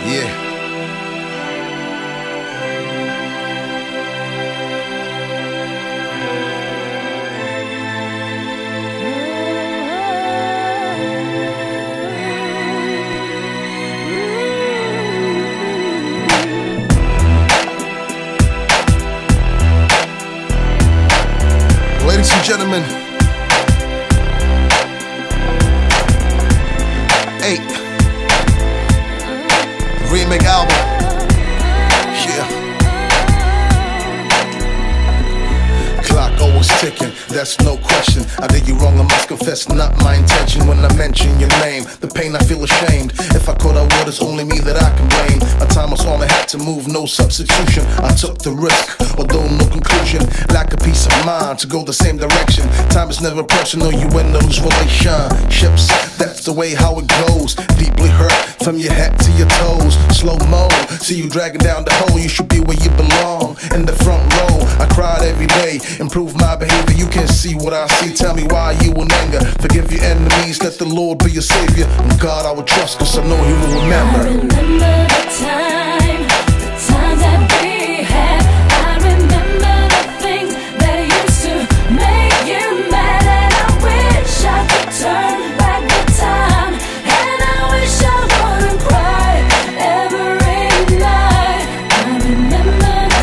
Yeah. Ladies and gentlemen, 8 remake album. Yeah. Clock always ticking, that's no question. I did you wrong, I must confess, not my intention. When I mention your name, the pain I feel ashamed. If I could, I would, it's only me that I can blame. My time was all I had to move, no substitution. I took the risk, although no conclusion. Lack of peace of mind to go the same direction. Time is never personal, you win those relationships. That's the way how it goes. Deeply hurt from your head to your toes. Slow-mo, see you dragging down the hole. You should be where you belong, in the front row. I cried every day, improve my behavior. You can't see what I see, tell me why you in anger. Forgive your enemies, let the Lord be your savior. And God I will trust, cause I know He will remember. I remember the times that we had. I remember the things that used to make you mad. And I wish I could turn back the time. And I wish I wouldn't cry every night. I remember the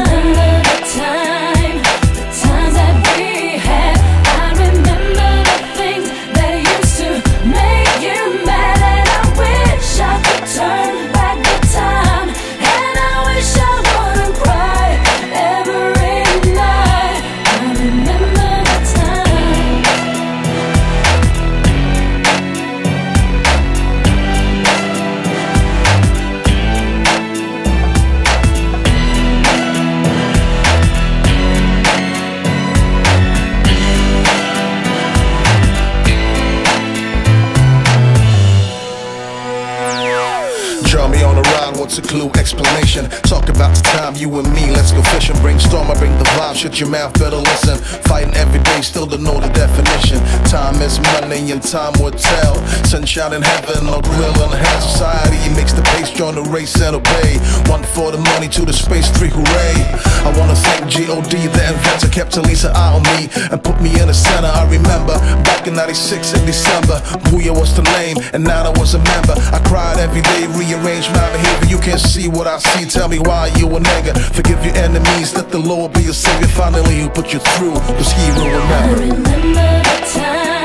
times that we had. I remember the things that used to make you mad. And I wish I could turn back the time. And I wish I wouldn't cry every night. I remember the time. Draw me on a ride, what's a clue? Explanation. Talk about the time, you and me, let's go fishing. Brainstorm, I bring the vibe, shut your mouth, better listen. Fighting every day, still don't know the definition. Time is money and time will tell. Sunshine in heaven, no grill in hell. Society makes the pace, join the race and obey. One for the money, two the space, three hooray. I wanna thank G.O.D, the inventor, kept Elisa eye on me and put me in the center. I remember back in 96 in December, Booyah was the name and now I was a member. I cried every day, rearrange my behavior. You can't see what I see, tell me why you a nigga. Forgive your enemies, let the Lord be your savior. Finally He'll put you through, cause He will remember. I remember the time.